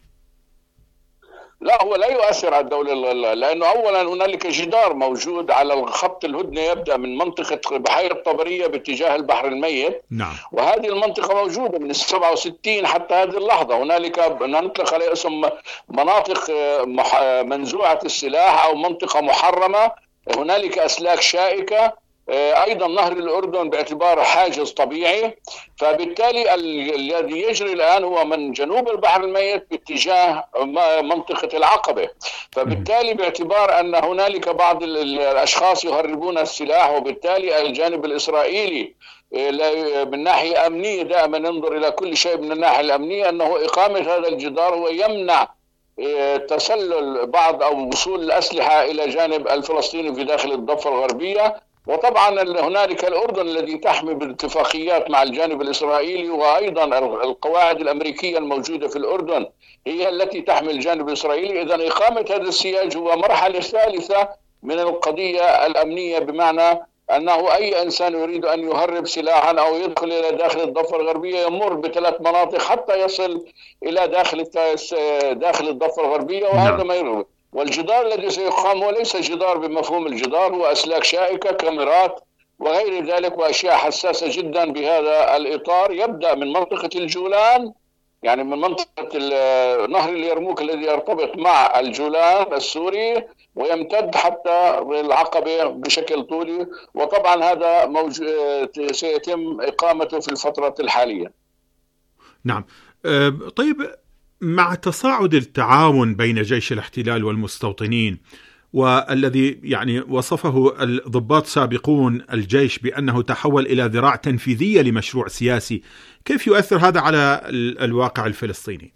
Speaker 11: لا، هو لا يؤثر على الدولة، لأنه أولا هنالك جدار موجود على الخط الهدنة يبدأ من منطقة بحيرة طبرية باتجاه البحر الميت.
Speaker 10: نعم.
Speaker 11: وهذه المنطقة موجودة من السبعة وستين حتى هذه اللحظة. هنالك نطلق عليه اسم مناطق منزوعة السلاح أو منطقة محرمة. هنالك أسلاك شائكة، أيضا نهر الأردن باعتباره حاجز طبيعي، فبالتالي الذي يجري الآن هو من جنوب البحر الميت باتجاه منطقة العقبة. فبالتالي باعتبار أن هنالك بعض الأشخاص يهربون السلاح، وبالتالي الجانب الإسرائيلي من ناحية أمنية دائما ننظر إلى كل شيء من الناحية الأمنية، أنه إقامة هذا الجدار هو يمنع تسلل بعض أو وصول الأسلحة إلى جانب الفلسطيني في داخل الضفة الغربية. وطبعا هنالك الأردن الذي تحمي باتفاقيات مع الجانب الإسرائيلي، وأيضا القواعد الأمريكية الموجودة في الأردن هي التي تحمي الجانب الإسرائيلي. إذن إقامة هذا السياج هو مرحلة ثالثة من القضية الأمنية، بمعنى أنه أي إنسان يريد أن يهرب سلاحا أو يدخل إلى داخل الضفة الغربية يمر بثلاث مناطق حتى يصل إلى داخل داخل الضفة الغربية، وهذا ما يرغب. والجدار الذي سيقام هو ليس جدار بمفهوم الجدار، هو أسلاك شائكة، كاميرات وغير ذلك، وأشياء حساسة جدا بهذا الإطار. يبدأ من منطقة الجولان، يعني من منطقة نهر اليرموك الذي يرتبط مع الجولان السوري، ويمتد حتى العقبة بشكل طولي. وطبعا هذا موج... سيتم إقامته في الفترة الحالية.
Speaker 10: نعم. أه طيب، مع تصاعد التعاون بين جيش الاحتلال والمستوطنين، والذي يعني وصفه الضباط سابقون الجيش بأنه تحول إلى ذراع تنفيذية لمشروع سياسي، كيف يؤثر هذا على الواقع الفلسطيني؟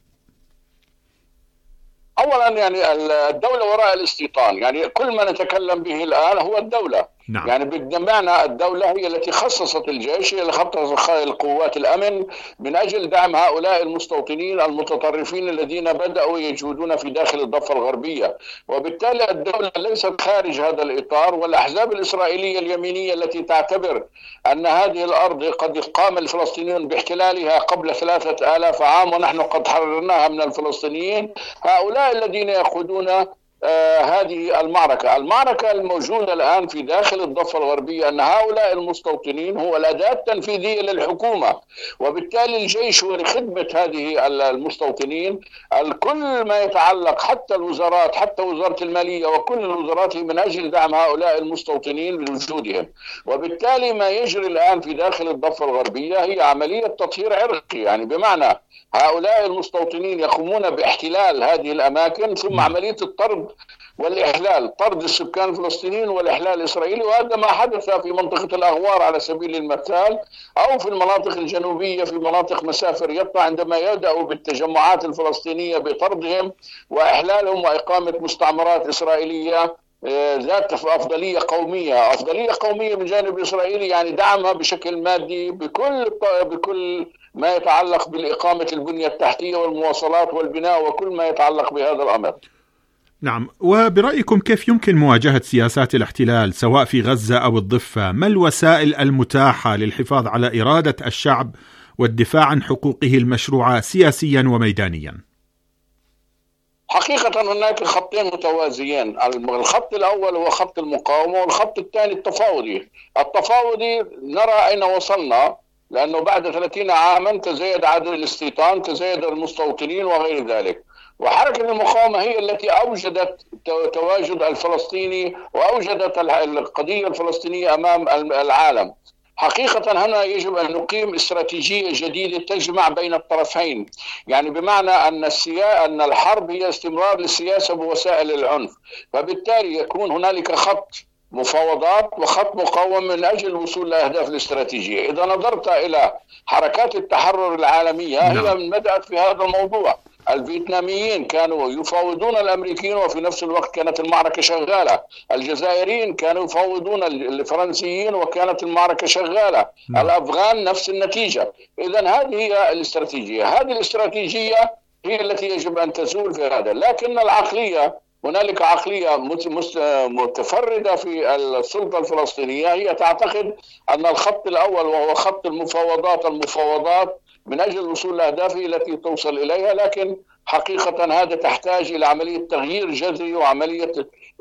Speaker 11: أولا يعني الدولة وراء الاستيطان، يعني كل ما نتكلم به الآن هو الدولة. نعم. يعني بمعنى الدولة هي التي خصصت الجيش، هي اللي خصصت القوات الأمن من أجل دعم هؤلاء المستوطنين المتطرفين الذين بدأوا يجودون في داخل الضفة الغربية. وبالتالي الدولة ليست خارج هذا الإطار، والأحزاب الإسرائيلية اليمينية التي تعتبر أن هذه الأرض قد قام الفلسطينيون باحتلالها قبل ثلاثة آلاف عام ونحن قد حررناها من الفلسطينيين، هؤلاء الذين يأخذون آه هذه المعركة. المعركة الموجودة الآن في داخل الضفة الغربية أن هؤلاء المستوطنين هو الأداة التنفيذية للحكومة، وبالتالي الجيش هو لخدمة هذه المستوطنين. الكل ما يتعلق حتى الوزارات، حتى وزارة المالية وكل الوزارات من أجل دعم هؤلاء المستوطنين بوجودهم. وبالتالي ما يجري الآن في داخل الضفة الغربية هي عملية تطهير عرقي، يعني بمعنى هؤلاء المستوطنين يقومون باحتلال هذه الأماكن، ثم عملية الطرد والإحلال، طرد السكان الفلسطينيين والإحلال الإسرائيلي. وهذا ما حدث في منطقة الأغوار على سبيل المثال، أو في المناطق الجنوبية في مناطق مسافر يطلع، عندما يبدأوا بالتجمعات الفلسطينية بطردهم وإحلالهم وإقامة مستعمرات إسرائيلية ذات أفضلية قومية، أفضلية قومية من جانب الإسرائيلي، يعني دعمها بشكل مادي بكل بكل ما يتعلق بالإقامة البنية التحتية والمواصلات والبناء وكل ما يتعلق بهذا الأمر.
Speaker 10: نعم. وبرأيكم كيف يمكن مواجهة سياسات الاحتلال سواء في غزة أو الضفة؟ ما الوسائل المتاحة للحفاظ على إرادة الشعب والدفاع عن حقوقه المشروعة سياسيا وميدانيا؟
Speaker 11: حقيقة هناك خطين متوازيين، الخط الأول هو خط المقاومة، والخط الثاني التفاوضي. التفاوضي نرى أين وصلنا، لأنه بعد ثلاثين عاما تزايد عدد الاستيطان، تزايد المستوطنين وغير ذلك. وحركة المقاومة هي التي أوجدت تواجد الفلسطيني وأوجدت القضية الفلسطينية أمام العالم. حقيقة هنا يجب أن نقيم استراتيجية جديدة تجمع بين الطرفين، يعني بمعنى أن السيا... أن الحرب هي استمرار للسياسة بوسائل العنف، فبالتالي يكون هنالك خط مفاوضات وخط مقاومة من أجل الوصول لأهداف الاستراتيجية. إذا نظرت إلى حركات التحرر العالمية هي من بدأت في هذا الموضوع. الفيتناميين كانوا يفاوضون الأمريكيين وفي نفس الوقت كانت المعركة شغالة. الجزائريين كانوا يفاوضون الفرنسيين وكانت المعركة شغالة. نعم. الأفغان نفس النتيجة. إذن هذه هي الاستراتيجية، هذه الاستراتيجية هي التي يجب أن تزول في هذا. لكن العقلية، هنالك عقلية متفردة في السلطة الفلسطينية هي تعتقد أن الخط الأول وهو خط المفاوضات المفاوضات من أجل الوصول لأهدافه التي توصل إليها، لكن حقيقة هذا تحتاج إلى عملية تغيير جذري وعملية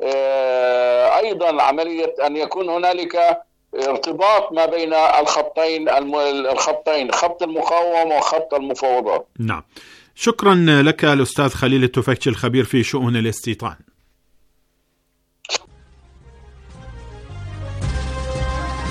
Speaker 11: أيضا عملية أن يكون هنالك ارتباط ما بين الخطين الخطين خط المقاومة وخط المفاوضات.
Speaker 10: نعم. شكرا لك الأستاذ خليل التفكشي الخبير في شؤون الاستيطان.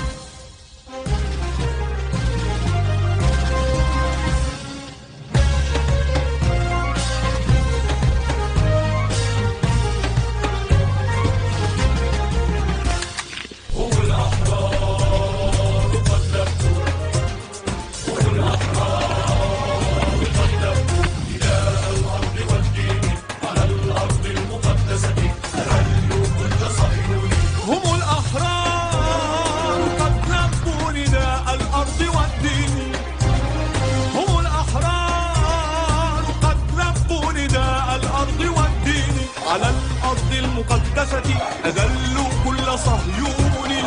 Speaker 12: المقدسة أذلوا كل صهيوني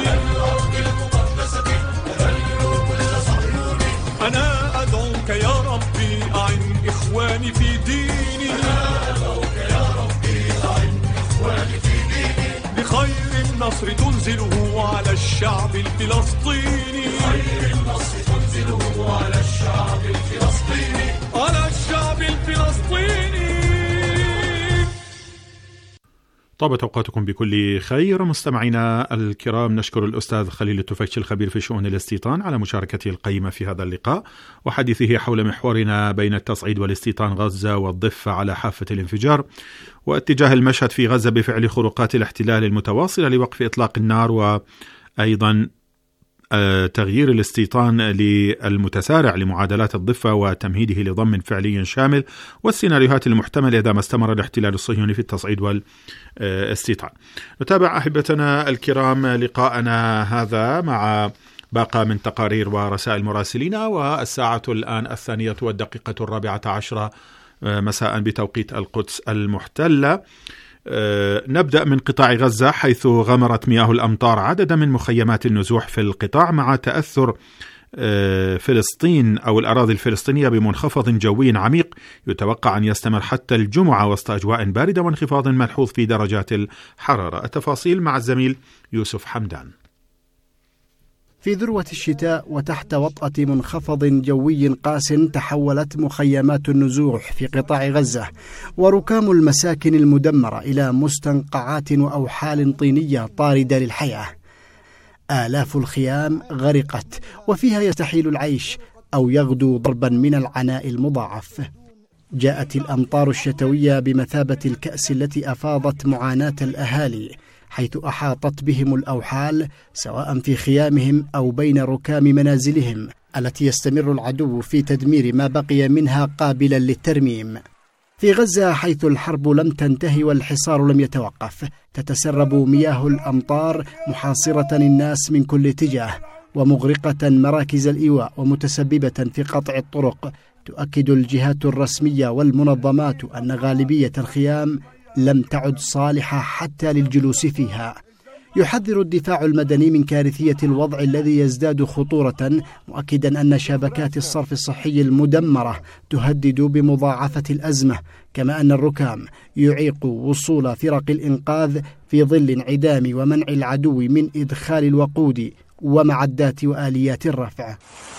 Speaker 12: أنا أدعوك يا ربي أعن إخواني في ديني أنا أدعوك يا ربي أعن إخواني في ديني بخير النصر تنزله على الشعب الفلسطيني بخير النصر تنزله على الشعب الفلسطيني على الشعب الفلسطيني.
Speaker 10: طابت أوقاتكم بكل خير مستمعينا الكرام. نشكر الأستاذ خليل التفيش الخبير في شؤون الاستيطان على مشاركته القيمة في هذا اللقاء وحديثه حول محورنا بين التصعيد والاستيطان غزة والضفة على حافة الانفجار واتجاه المشهد في غزة بفعل خروقات الاحتلال المتواصلة لوقف إطلاق النار وأيضا تغيير الاستيطان للمتسارع لمعادلات الضفة وتمهيده لضم فعلي شامل والسيناريوهات المحتملة إذا ما استمر الاحتلال الصهيوني في التصعيد والاستيطان. نتابع أحبتنا الكرام لقاءنا هذا مع باقة من تقارير ورسائل مراسلين، والساعة الآن الثانية والدقيقة الرابعة عشرة مساء بتوقيت القدس المحتلة. أه نبدأ من قطاع غزة حيث غمرت مياه الأمطار عددا من مخيمات النزوح في القطاع مع تأثر أه فلسطين أو الأراضي الفلسطينية بمنخفض جوي عميق يتوقع أن يستمر حتى الجمعة وسط أجواء باردة وانخفاض ملحوظ في درجات الحرارة. التفاصيل مع الزميل يوسف حمدان.
Speaker 13: في ذروة الشتاء وتحت وطأة منخفض جوي قاس تحولت مخيمات النزوح في قطاع غزة وركام المساكن المدمرة إلى مستنقعات وأوحال طينية طاردة للحياة. آلاف الخيام غرقت وفيها يستحيل العيش أو يغدو ضربا من العناء المضاعف. جاءت الأمطار الشتوية بمثابة الكأس التي أفاضت معاناة الأهالي حيث أحاطت بهم الأوحال سواء في خيامهم أو بين ركام منازلهم التي يستمر العدو في تدمير ما بقي منها قابلا للترميم. في غزة حيث الحرب لم تنتهي والحصار لم يتوقف تتسرب مياه الأمطار محاصرة الناس من كل اتجاه ومغرقة مراكز الإيواء ومتسببة في قطع الطرق. تؤكد الجهات الرسمية والمنظمات أن غالبية الخيام لم تعد صالحة حتى للجلوس فيها. يحذر الدفاع المدني من كارثية الوضع الذي يزداد خطورة مؤكدا أن شبكات الصرف الصحي المدمرة تهدد بمضاعفة الأزمة كما أن الركام يعيق وصول فرق الإنقاذ في ظل انعدام ومنع العدو من إدخال الوقود ومعدات وآليات الرفع.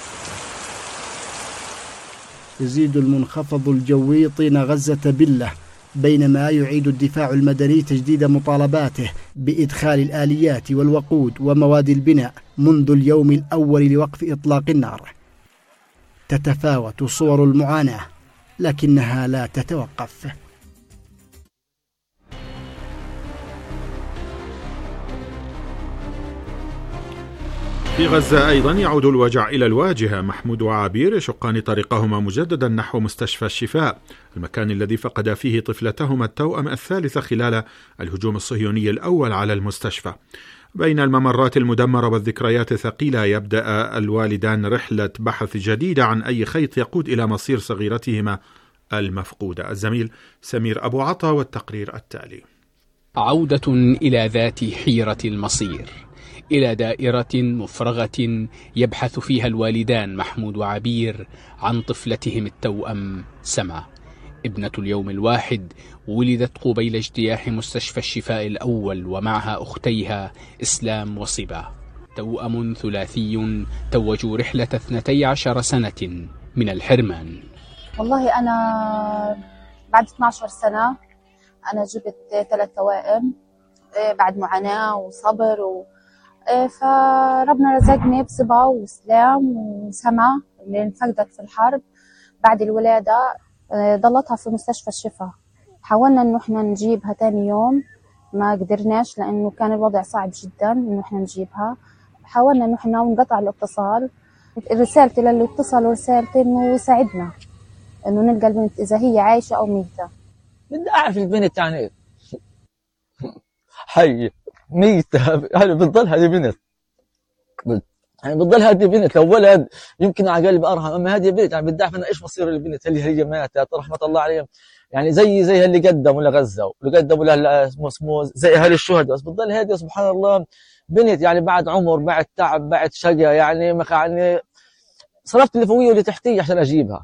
Speaker 13: يزيد المنخفض الجوي طين غزة بلة بينما يعيد الدفاع المدني تجديد مطالباته بإدخال الآليات والوقود ومواد البناء منذ اليوم الأول لوقف إطلاق النار. تتفاوت صور المعاناة لكنها لا تتوقف.
Speaker 10: في غزة أيضا يعود الوجع إلى الواجهة. محمود وعابير يشقان طريقهما مجددا نحو مستشفى الشفاء، المكان الذي فقد فيه طفلتهما التوأم الثالثة خلال الهجوم الصهيوني الأول على المستشفى. بين الممرات المدمرة والذكريات الثقيلة يبدأ الوالدان رحلة بحث جديدة عن أي خيط يقود إلى مصير صغيرتهما المفقودة. الزميل سمير أبو عطا والتقرير التالي.
Speaker 14: عودة إلى ذات حيرة المصير، إلى دائرة مفرغة يبحث فيها الوالدان محمود وعبير عن طفلتهم التوأم سما، ابنة اليوم الواحد ولدت قبيل اجتياح مستشفى الشفاء الأول ومعها أختيها إسلام وصبا، توأم ثلاثي توجوا رحلة اثنتي عشر سنة من الحرمان.
Speaker 15: والله أنا بعد اثنتي عشرة سنة أنا جبت ثلاث توائم بعد معاناة وصبر و... فربنا رزقني بصبا وسلام وسما اللي انفقدت في الحرب. بعد الولادة ضلتها في مستشفى الشفاء، حاولنا انه احنا نجيبها تاني يوم ما قدرناش لانه كان الوضع صعب جدا انه احنا نجيبها. حاولنا انه احنا نقطع الاتصال، رسالتي للي اتصلوا رسالتي انه يساعدنا انه نلقى البنت اذا هي عايشة او ميتة.
Speaker 16: بدي اعرف البنت يعني حي ميتة، يعني بتضل هذه بنت، يعني بتضل هذه بنت. لو ولد يمكن على قلب ارحم، اما هذه بنت يعني بدي اعرف انا ايش مصير البنت، هل هي ماتت رحمة الله عليها يعني زي زي اللي قدموا لغزة واللي قدموا له اسمه اسمه زي اهل الشهداء، بس بتضل هذه سبحان الله بنت يعني بعد عمر، بعد تعب، بعد شقى، يعني يعني صرفت اللي فوقيه واللي تحتيه عشان اجيبها.